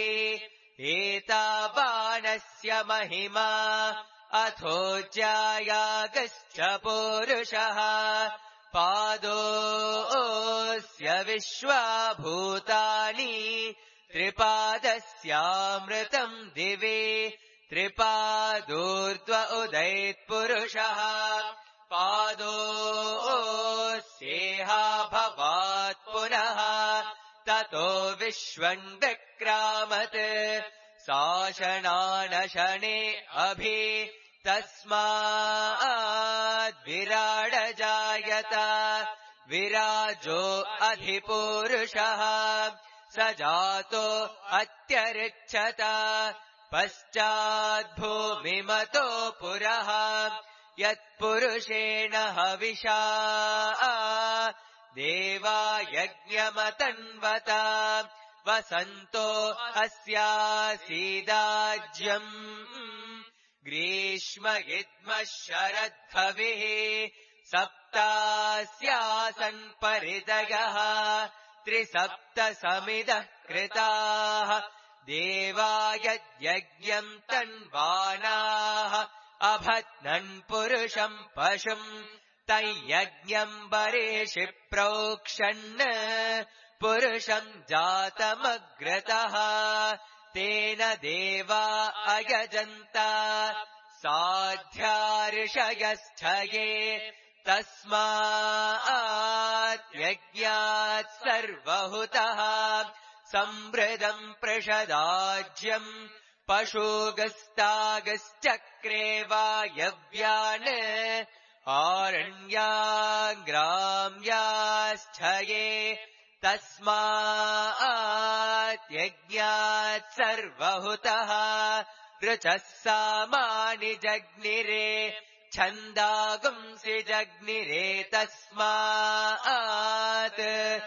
एतावानस्य महिमा अथोज्यायागश्च पूरुषः पादोऽस्य विश्वाभूतानि त्रिपादस्यामृतम् दिवि त्रिपादूर्ध्व उदैत्पुरुषः पादोऽस्येहा भवात् पुनः ततो विश्वम् विक्रामत् शासनानशने अभि तस्माद्विराडजायत विराजो अधिपूरुषः स जातो अत्यरिच्छत पश्चाद्भूमिमतो पुरः यत्पुरुषेण हविषा देवा यज्ञमतन्वत वसन्तो अस्यासीदाज्यम् ग्रीष्म इद्मः शरद्धविः सप्तास्यासन् परिदयः त्रिसप्तसमिदः कृताः देवा यज्ञम् तन्वानाः अभद्नन् पुरुषम् पशुम् तयज्ञम् बरेषि प्रोक्षन् पुरुषम् जातमग्रतः तेन देवा अयजन्त साध्यार्षयस्थये तस्मात् सर्वहुतः संवृदम् पृषदाज्यम् पशुगस्तागश्चक्रे वायव्यान् आरण्याग्राम्यास्थये तस्मात् सर्वहुतः ऋचः सामानि जग्निरे छन्दागुंसि जग्निरे तस्मात्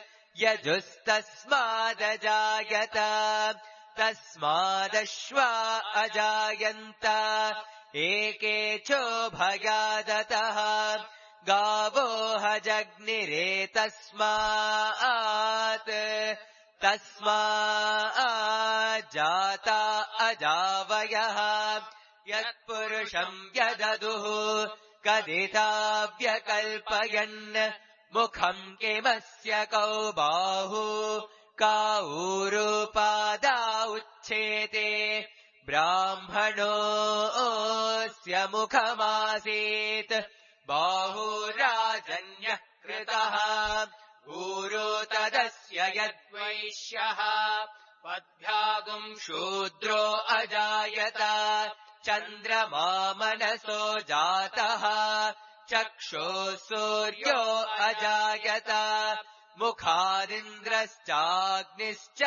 यजुस्तस्मादजायत तस्मादश्वा अजायन्त एके चोभयादतः गावो हजग्निरे तस्मात् जाता अजावयः यत्पुरुषम् यददुः कदिताव्यकल्पयन् मुखम् किमस्य कौ बाहु काऊरुपादा उच्येते ब्राह्मणोऽस्य मुखमासीत् बाहुराजन्यः कृतः ऊरो तदस्य यद्वैश्यः पद्भ्यागुम् शूद्रो अजायत चन्द्रमा मनसो जातः चक्षुः सूर्यो अजायत मुखादिन्द्रश्चाग्निश्च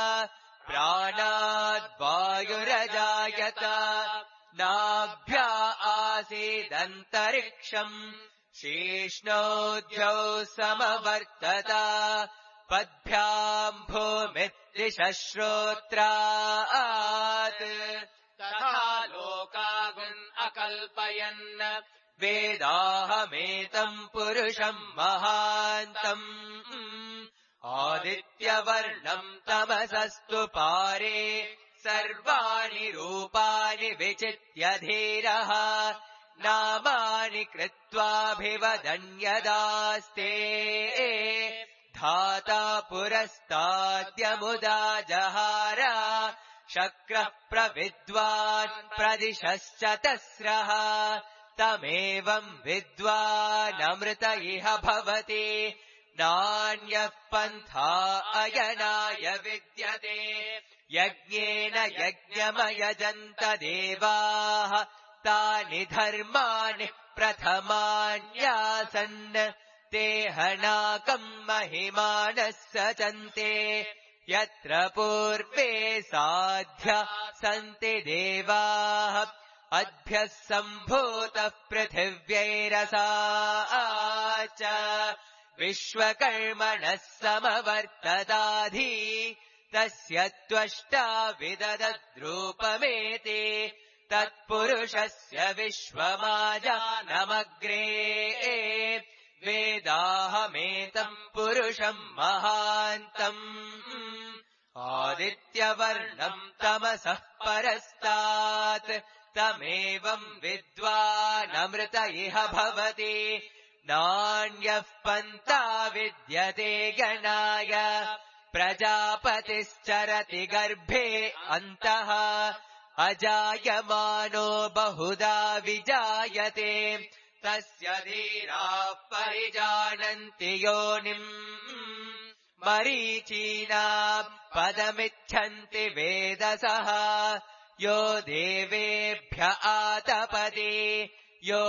प्राणाद्वायुरजायत नाभ्या आसीदन्तरिक्षम् शीष्णोद्यौ समवर्तत पद्भ्याम् भूमिर्दिशश्रोत्रात् तथा लोकागुन् अकल्पयन् वेदाहमेतम् पुरुषम् महान्तम् आदित्यवर्णम् तमसस्तु पारे सर्वाणि रूपाणि विचित्य धीरः नामानि कृत्वाभिवदन्यदास्ते धाता पुरस्ताद्यमुदा जहार शक्रः प्रविद्वान् प्रदिशश्च तस्रः तमेवम् विद्वानमृत इह भवति नान्यः पन्था अयनाय विद्यते यज्ञेन यज्ञमयजन्त देवाः तानि धर्माणि प्रथमान्यासन् ते हनाकम् महिमानः सचन्ते यत्र पूर्वे साध्या सन्ति देवाः अद्भ्यः सम्भूतः पृथिव्यैरसा च विश्वकर्मणः समवर्तदाधि तस्य त्वष्टा विददद्रूपमेति तत्पुरुषस्य विश्वमाजानमग्रे वेदाहमेतम् पुरुषम् महान्तम् आदित्यवर्णम् तमसः परस्तात् तमेवम् विद्वानमृत इह भवति नान्यः पन्था विद्यते गणाय प्रजापतिश्चरति गर्भे अन्तः अजायमानो बहुधा विजायते तस्य धीराः परिजानन्ति योनिम् मरीचीनाम् पदमिच्छन्ति वेदसः यो देवेभ्य आतपति यो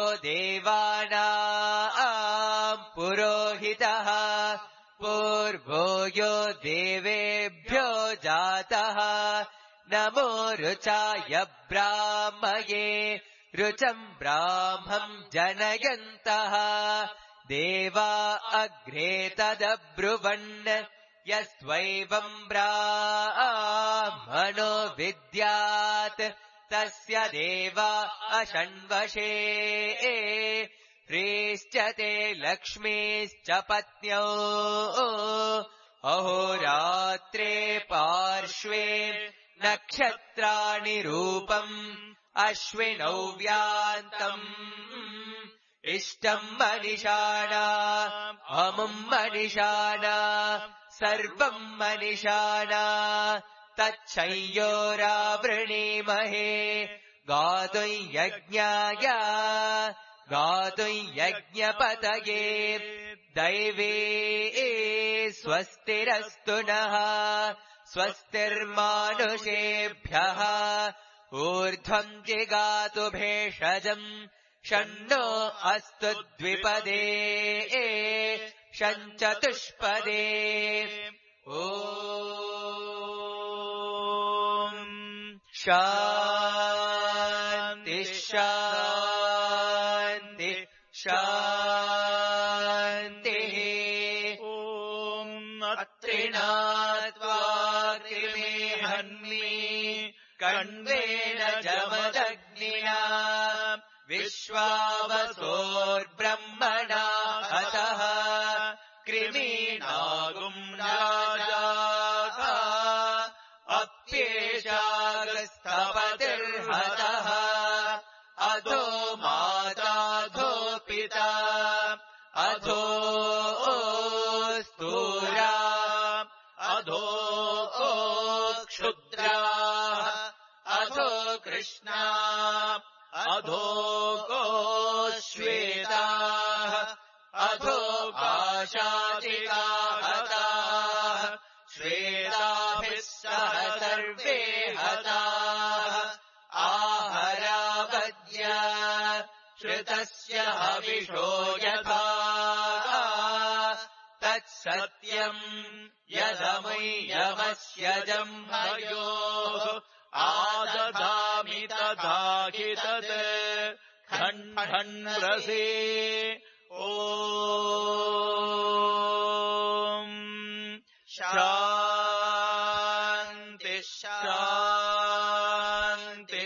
देवानाम् पुरोहितः पूर्वो यो देवेभ्यो जातः नमो रुचाय ब्राह्मये रुचम् ब्राह्मम् जनयन्तः देवा अग्रे तदब्रुवन् यस्त्वैवम् ब्राह्मणो विद्यात् तस्य देवा अशन्वशे ह्रीश्च ते लक्ष्मीश्च पत्न्यौ अहोरात्रे पार्श्वे नक्षत्राणि रूपम् अश्विनौ व्यान्तम् इष्टम् मनिषाणा अमुम् मनिषाणा सर्वम् मनिषाणा तच्छंयोरावृणीमहे गातुम् यज्ञाय गातुम् यज्ञपतये दैवे स्वस्तिरस्तु नः स्वस्तिर्मानुषेभ्यः ऊर्ध्वम् जिगातु भेषजम् षण्णो अस्तु द्विपदे षञ्चतुष्पदे ॐ शान्ति शान्ति शान्तिः ॐ अत्रिणात्वा कृमेहन्मि कण्वेन जमदग्निना विश्वावसोर्ब्रह्मणा हतः कृमीणागुम् राजाता अप्येषागस्थपतिर्हतः अधो माताधो पिता अधो स्थूरा अधो क्षुद्रा अधो कृष्णा अधो श्वेता अधो काशादिका हताः श्वेताभिः सह सर्वे हताः आहरावद्य श्रुतस्य हविषो यथा तत्सत्यम् यदमय्यमस्य जम्भयोः आदधामि तथा हि तत् खण्डन्रसे ॐ शान्ति शान्ति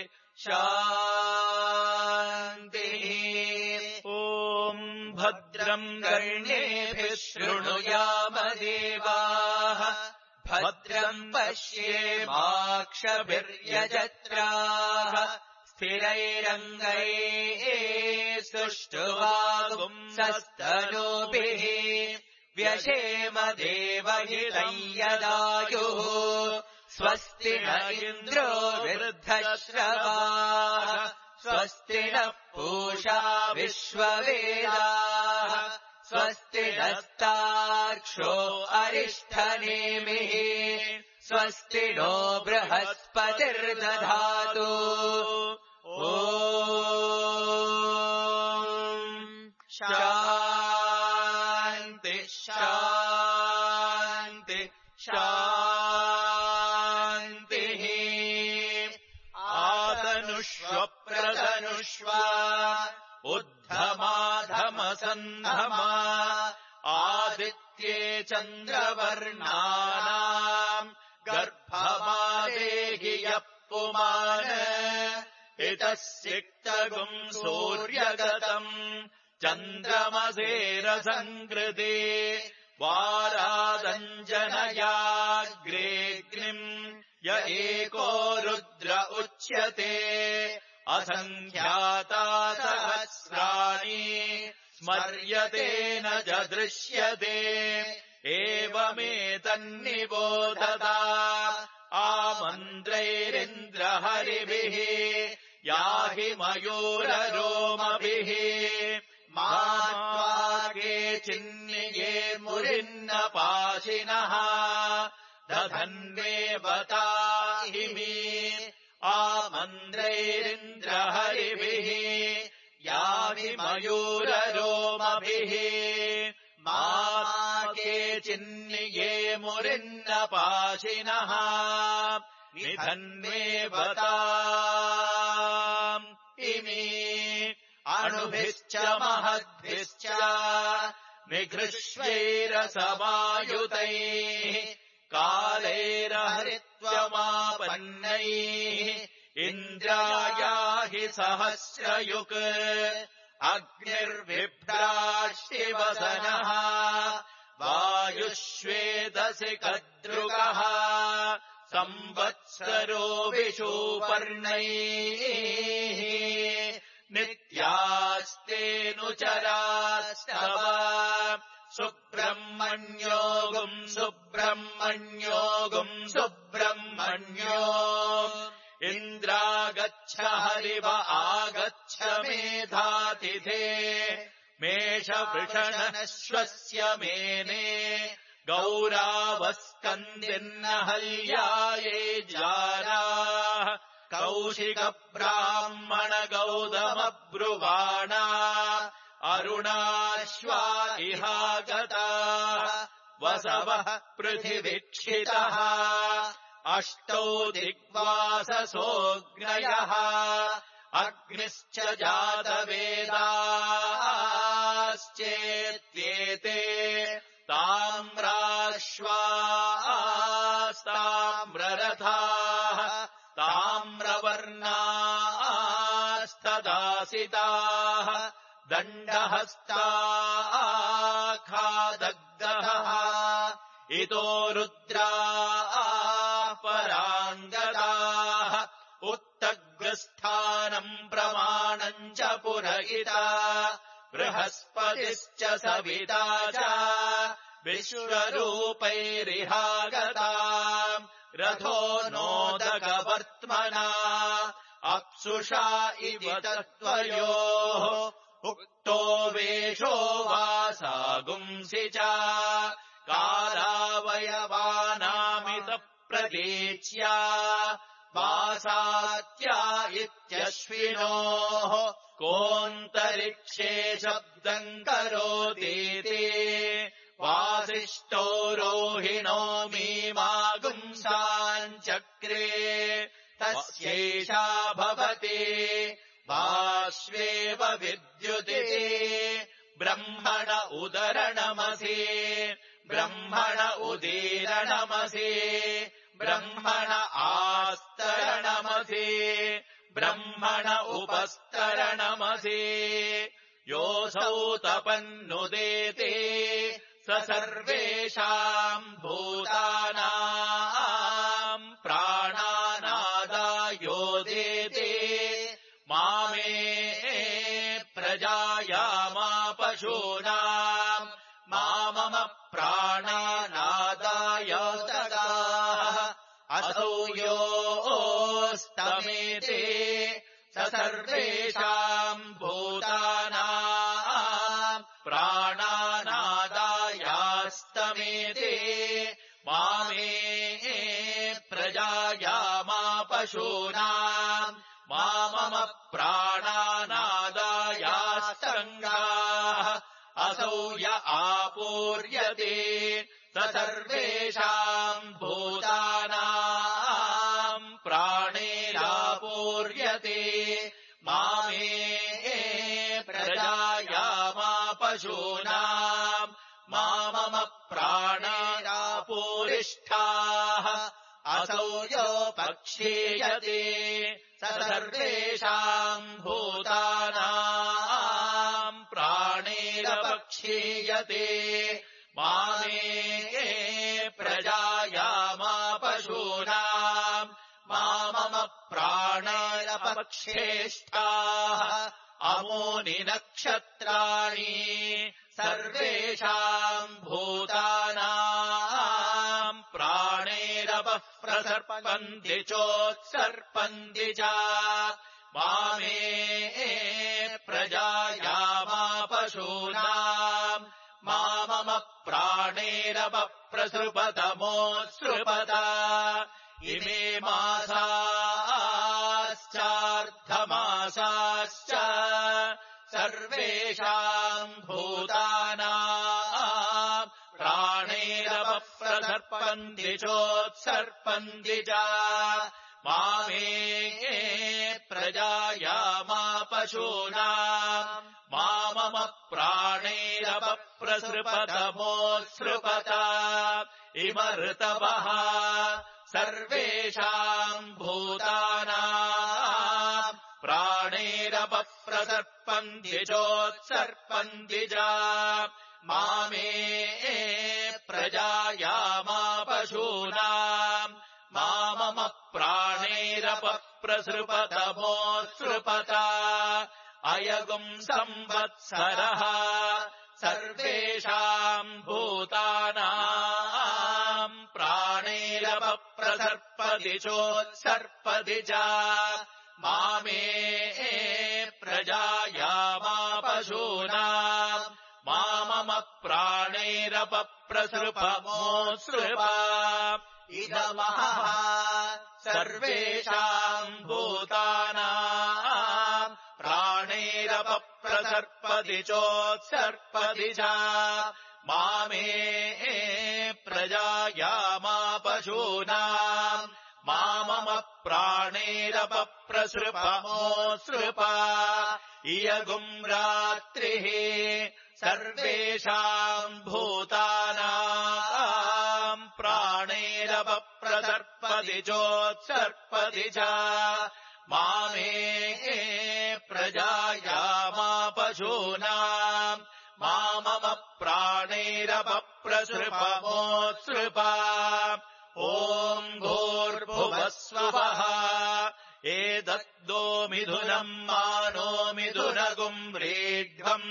शान्तिः ॐ भद्रम् कर्णेभिः शृणुयाम देवाः भद्रम् पश्येमाक्षभिर्यजत्राः स्थिरैरङ्गैः सुष्ठुवागुंसस्तनूभिः व्यशेम देवहितम् यदायुः स्वस्ति न इन्द्रो वृद्धश्रवाः स्वस्ति नः पूषा विश्ववेदाः स्वस्ति नस्तार्क्ष्यो अरिष्ठनेमिः स्वस्ति नो बृहस्पतिर्दधातु ॐ शान्ति शान्ति शान्तिः आतनुष्वप्रतनुष्व उद्धमाधमसन्धमा आदित्ये चन्द्रवर्णानाम् गर्भमादेहि यः पुमान् इतः सिक्तगुम् सूर्यगतम् चन्द्रमसेरसङ्कृते वारादञ्जनयाग्रेऽग्निम् य एको रुद्र उच्यते असङ्ख्याता सहस्राणि स्मर्यते न च दृश्यते एवमेतन्निबोधता आमन्त्रैरिन्द्रहरिभिः याहि मयूररोमभिः मात्वाके चिन्निये मुरिन्नपाशिनः दधन्वेवता इमे आमन्त्रैरिन्द्रहरिभिः याहि मयूररोमभिः माके चिन्निये मुरिन्नपाशिनः निधन्वेवता इमे अणुभिश्च महद्भिश्च निघृष्वैरसमायुतैः कालैरहरित्वमापन्नैः इन्द्रायाहि सहस्रयुक् अग्निर्विभ्राष्टिवसनः वायुश्वेदसि कद्रुगः संवत्सरो विषूपर्णैः नित्यास्तेऽनुचरास्तव सुब्रह्मण्योऽगुम् सुब्रह्मण्योऽगुम् सुब्रह्मण्यो इन्द्रागच्छ हरिव आगच्छ मेधातिथे मेषवृषणश्वस्य मेने गौरावस्कन्दिन्नहल्याये जाराः कौशिकब्राह्मणगौतमब्रुवाणा अरुणाश्वा इहागताः वसवः पृथिवीक्षितः अष्टौ दिग्वाससोऽग्नयः अग्निश्च जातवेदाश्चेत्येते ताम्राश्वास्ताम्ररथाः ताम्रवर्णास्तदासिताः दण्डहस्ताखादग्धः इतो रुद्राः पराङ्गताः उत्तग्रस्थानम् प्रमाणम् च पुरहिता बृहस्पतिश्च सविता च विश्वरूपैरिहागताम् रथो नोदकवर्त्मना अप्सुषा इव तत्त्वयोः उक्तो वेषो वासागुंसि च कालावयवानामितप्रतीच्या वासात्या इत्यश्विनोः कोऽन्तरिक्षे शब्दम् करोतीति वासिष्ठो रोहिणो मीमागुंसाञ्चक्रे तस्यैषा भवति बाष्वेव विद्युदिति ब्रह्मण उदरणमसि ब्रह्मण उदीरणमसि ब्रह्मण आस्तरणमसि ब्रह्मण उपस्तरणमसि योऽसौ तपन्नुदेते स सर्वेषाम् भूतानाम् प्राणानादायोदेते मामे प्रजायामा पशूनाम् मामम प्राणानादायोदगाः असौ योऽस्तमेते स सर्वेषाम् भूतानाम् प्राणानादायास्तमेते मामे प्रजायामा पशूनाम् मामम प्राणानादायास्तङ्गाः असौ य आपूर्यते स सर्वेषाम् भूतानाम् प्राणेरापूर्यते मामे प्रजायामा पशूनाम् मामम प्राणेरापूरिष्ठाः असौ योपक्षीयते स सर्वेषाम् भूतानाम् प्राणेरपक्षीयते मामे प्रजायामा पशूनाम् मामम प्राणेरपक्षेष्ठाः अमूनि नक्षत्राणि सर्वेषाम् भूतानाम् प्राणेरपः प्रसर्पन्ति चोत्सर्पन्ति च मामे प्रजायामा पशूनाम् मामम प्राणेरपप्रसृपतमोत्सृपत इमे मासाश्चार्धमासाश्च सर्वेषाम् भूतानाम् प्राणेरपप्रसर्पन्ति चोत्सर्पन्ति च मामे प्रजायामा पशूनाम् मामम प्राणेरपप्रसृपतमोत्सृपत इम ऋतवः सर्वेषाम् भूतानाम् प्राणेरपप्रसर्पन्ति चोत्सर्पन्ति च मामे प्रजायामा पशूनाम् मामम प्राणेरपप्रसृपतमोत्सृपत अयगुम् संवत्सरः सर्वेषाम् भूतानाम् प्राणेरपप्रसर्पति चोत्सर्पति च मामे प्रजायामा पशूनाम् मामम प्राणेरपप्रसृपमोत्सृप इदमहः सर्वेषाम् भूतानाम् प्राणेरपप्रसर्पति चोत्सर्पति च मामे प्रजायामा पशूनाम् मामम प्राणेरपप्रसृपमोत्सृप इयगुम् रात्रिः सर्वेषाम् भूतानाम् प्राणेरपप्रसर्पति चोत्सर्पति च मामे प्रजायामा पशूनाम् मामम प्राणेरपप्रसृपमोत्सृप ॐ भूर्भुवः स्वः एतद्दो मिथुनम् मानो मिथुनगुम् व्रीढ्वम्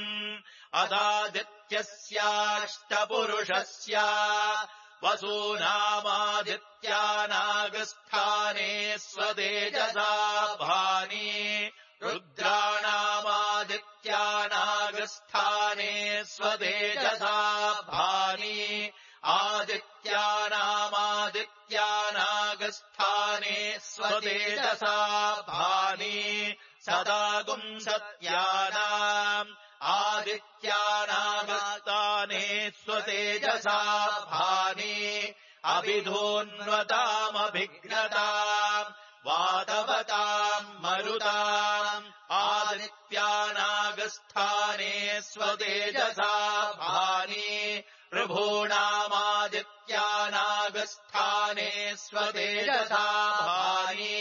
अदादित्यस्याष्टपुरुषस्य वसूनामादित्यानागस्थाने स्वतेजसा भानि रुद्राणामादित्यानागस्थाने स्वतेजसा भानि आदित्यानामादित्यानागस्थाने स्वतेजसा भानि सदागुम् सत्यानाम् आदित्यानागस्थाने स्वतेजसा भानि अभिधोन्वतामभिघ्नताम् वातवताम् मरुताम् आदित्यानागस्थाने स्वतेजसा भानि ऋभूणामादित्यानागस्थाने स्वतेजसा भानि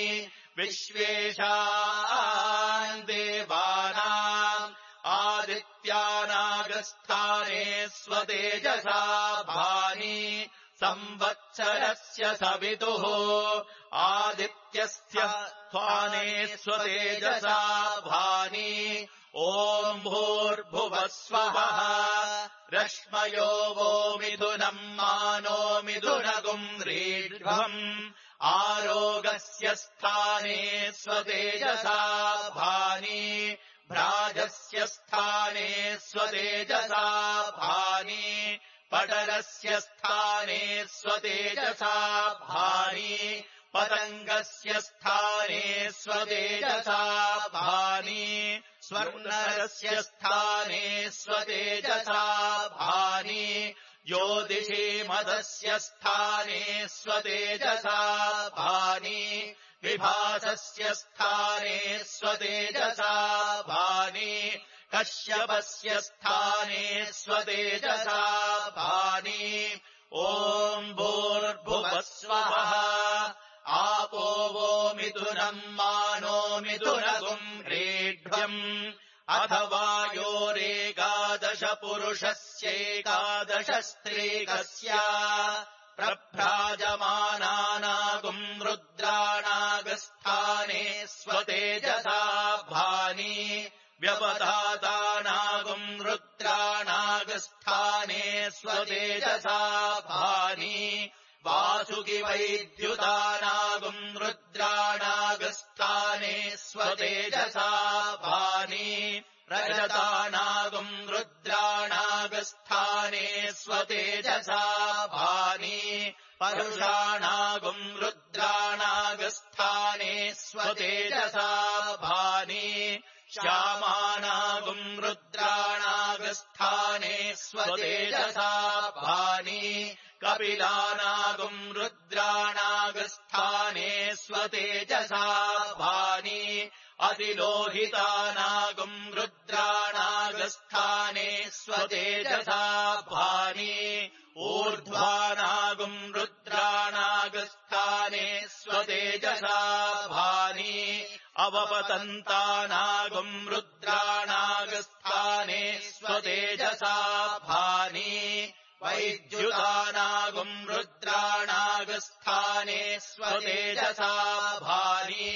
विश्वेशान् देवानाम् आदित्यानागस्थाने स्वतेजसा भानि संवत्सरस्य सवितुः आदित्यस्य स्थाने स्वतेजसा भानि ॐ भूर्भुवः स्वः रश्मयो वो मिथुनम् मानो मिथुनगुम् व्रीढ्वम् आरोगस्य स्थाने स्वतेजसा भानि भ्राजस्य स्थाने स्वतेजसा भानि पटलस्य स्थाने स्वतेजसा भानि पतङ्गस्य स्थाने स्वतेजसा भानि स्वर्णरस्य स्थाने स्वतेजसा भानि ज्योतिषीमदस्य स्थाने स्वतेजसा भानि विभासस्य स्थाने स्वतेजसा भानि कश्यपस्य स्थाने स्वतेजसा भानि ॐ भूर्भुवः स्वः आपो वो मिथुनम् मानो मिथुनगुम् व्रीढ्वम् अथ वायोरेकादश पुरुषस्यैकादशस्त्रीकस्य प्रभ्राजमानानागुम् रुद्राणागस्थाने स्वतेजसा भानि व्यपधातानागुम् रुद्राणागस्थाने स्वतेजसा भानि वासुकि वैद्युतानागुम् रुद्राणागस्थाने स्वतेजसा भानि रजतानागुम् रुद्राणागस्थाने स्वतेजसा भानि परुषाणागुम् रुद्राणागस्थाने स्वतेजसा भानि श्यामानागुम् रुद्राणागस्थाने स्वतेजसा भानि कपिलानागुम् रुद्राणागस्थाने स्वतेजसा भानि अतिलोहितानागुम् रुद्राणागस्थाने स्वतेजसा भानि ऊर्ध्वानागुम् रुद्राणागस्थाने स्वतेजसा भानि अवपतन्तानागुम् रुद्राणागस्थाने स्वतेजसा भानि वैद्युतानागुम् रुद्राणागस्थाने स्वतेजसा भानि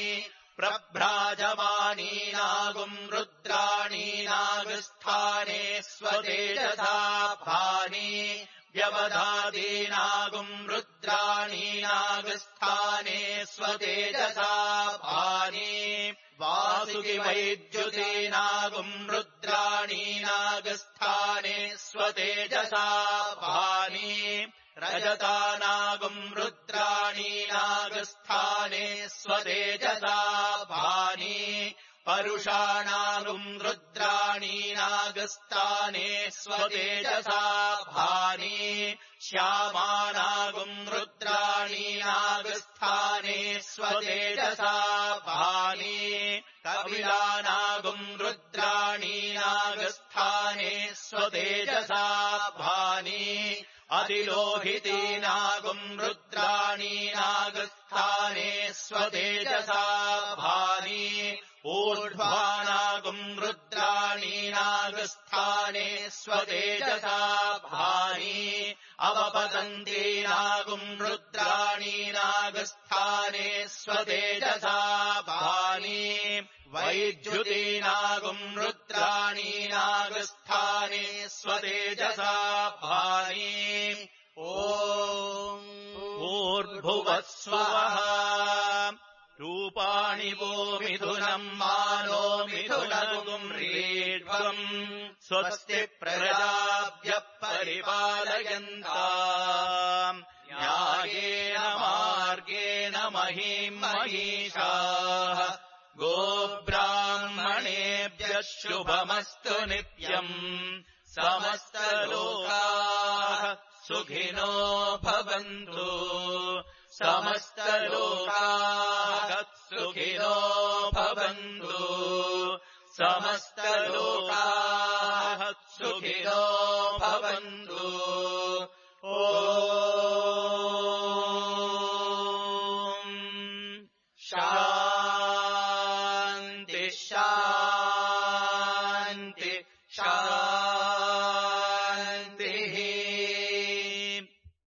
प्रभ्राजमानीनागुम् रुद्राणीनागस्थाने स्वतेजसा भानि व्यवधादीनागुम् रुद्राणीनागस्थाने स्वतेजसा भानि वासुकि वैद्युतीनागुम् रुद्राणीनागस्थाने स्वतेजसा भानि रजतानागुम् रुद्राणीनागस्थाने स्वतेजसा भानि परुषाणागुम् रुद्राणीनागस्थाने स्वतेजसा भानि श्यामानागुम् रुद्राणीनागस्थाने स्वतेजसा भानि कपिलानागुम् रुद्राणीनागस्थाने स्वतेजसा भानि अतिलोहितीनागुम् रुद्राणीनागस्थाने स्वतेजसा भानि ऊर्ध्वानागुम् रुद्राणीनागस्थाने स्वतेजसा भानि अवपतन्तीनागुम् रुद्राणीनागस्थाने स्वतेजसा भानि वैद्युतीनागुम् रुद्राणी नागस्थाने स्वतेजसा भानि ॐ भूर्भुवः स्वः रूपाणि वो मिथुनम् मानो मिथुनगुम् रीड्वम् स्वस्ति प्रजाभ्यः परिपालयन्ताम् न्यायेन मार्गेण महीम् महीषाः गोब्राह्मणेभ्यः शुभमस्तु नित्यम् समस्तलोकाः सुखिनो भवन्तु समस्तलोकाः सुखिनो भवन्तु समस्तलोकाः सुखिनो भवन्तु